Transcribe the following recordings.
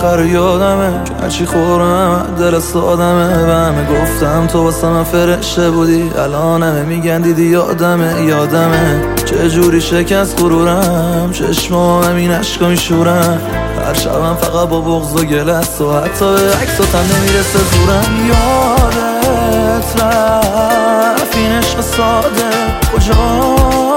آخر رو یادمه که هرچی خورم دل سادمه. و همه گفتم تو واسه من فرشته بودی، الان همه میگن دیدی یادمه چه جوری شکست غرورم، چشمام همین عشقا میشورم. هر شبم فقط با بغض و گلست و حتی به عکساتم نمیرسه زورم. یادت رفت این عشق ساده کجا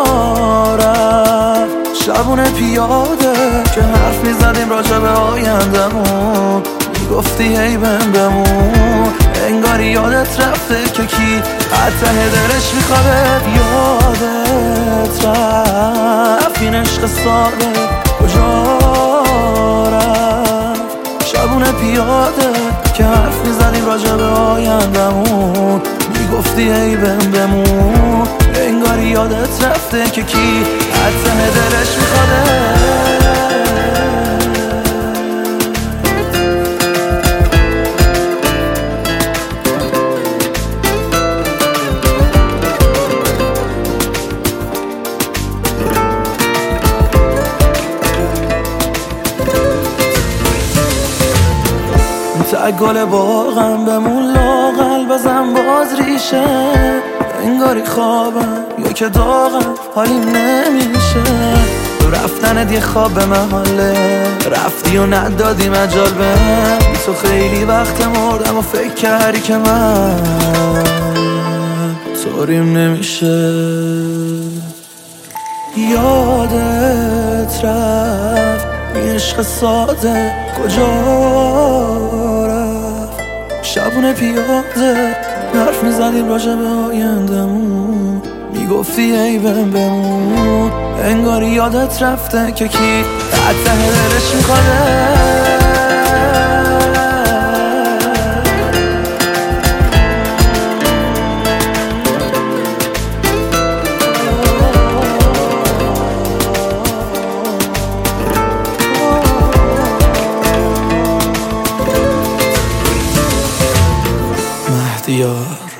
رفت؟ شبونه پیاده که حرف میزدیم راجع به آیندمون، میگفتی هی بمون، انگاری یادت رفته که کی حتی دلش میخواد. یادت رفت این عشق ساده کجا رفت؟ شبونه پیاده که حرف میزدیم راجع به آیندمون، میگفتی هی بمون، انگاری یادت رفته که کی حتی دلش میخواد. تک گل باغم بمون لاغل بزن باز ریشه، انگاری خوابم یا که داغم حالی نمیشه. تو رفتنت یه خواب به محاله، رفتی و ندادی مجال بهم. تو خیلی وقت مردم و فکر کردی که من طوریم نمیشه. یادت رفت این عشق ساده کجا رفت؟ شبونه پیاده حرف میزدیم راجع به آیندمون، میگفتی ای بمون، انگاری یادت رفته که کی حتی دلش میخواد. مهدیار